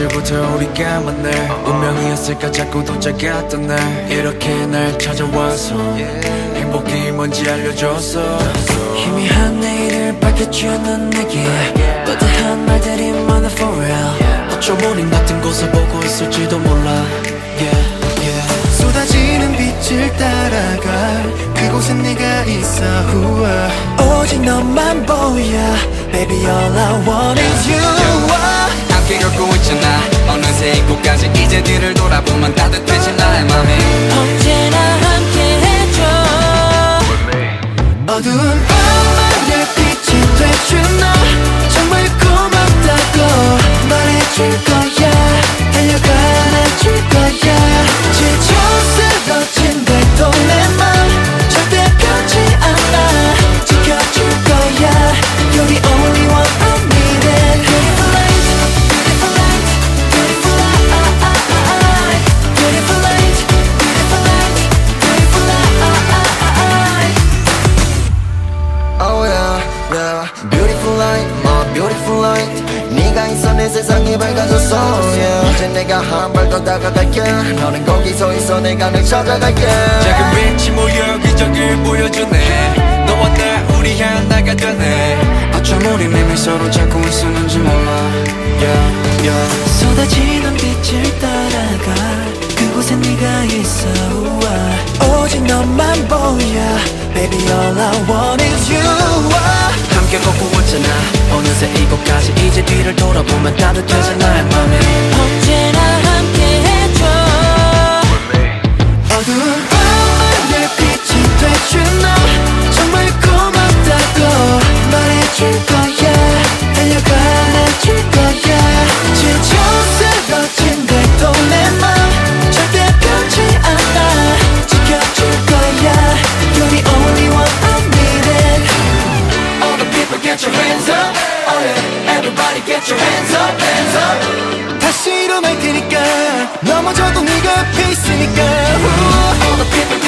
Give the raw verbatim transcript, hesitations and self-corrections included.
언제부터 우리가 만나 운명이었을까 자꾸 도착했던 날 이렇게 날 찾아와서 행복이 뭔지 알려줬어 희미한 내일을 밝혀주는 내게 뿌듯한 말들이 많아 for real 어쩜 우린 같은 곳을 보고 있을지도 몰라 yeah, yeah. 쏟아지는 빛을 따라가 그곳엔 네가 있어 우와. 오직 너만 보여 Baby all I want is you 함께 걷고 있잖아 어느새 이곳까지 이제 뒤를 돌아보면 따뜻해진 나의 맘이 언제나 함께 해줘 어두운 밤하늘 빛이 돼준 너 정말 고맙다고 말해줄 거야 달려가 안아줄 거야 지쳐 쓰러진데도 내 맘 절대 변치 않아 지켜줄 거야 You're the only one I needed Beautiful light, beautiful light, beautiful light Beautiful light, beautiful light, beautiful light Oh yeah, yeah Beautiful light, my beautiful light 네가 있어 내 세상이 밝아졌어 yeah. 이제 내가 한 발 더 다가갈게 너는 거기 서 있어 내가 널 찾아갈게 작은 빛이 모여 기적을 보여주네 너와 나 우리 하나가 되네 어쩜 우리 매일 서로 찾고 있었는지 몰라 yeah, yeah. 쏟아지는 빛을 따라가 그곳에 네가 있어 우와. 오직 너만 보여 Baby all I want is you 우와. 함께 걷고 있잖아 어느새 이곳까지 이제 뒤를 돌아보면 따뜻해진 나의 맘이 언제나 함께 해줘 어두운 밤하늘 빛이 돼준 너 정말 고맙다고 말해줄 거야 달려가 안아줄 거야 지쳐 쓰러진데도 내 맘 절대 변치 않아 지켜줄 거야 You're the only one I needed All the people get your hands up Oh yeah Everybody get your hands up hands up 다시 일어날 테니까 넘어져도 네가 앞에 있으니까 All the people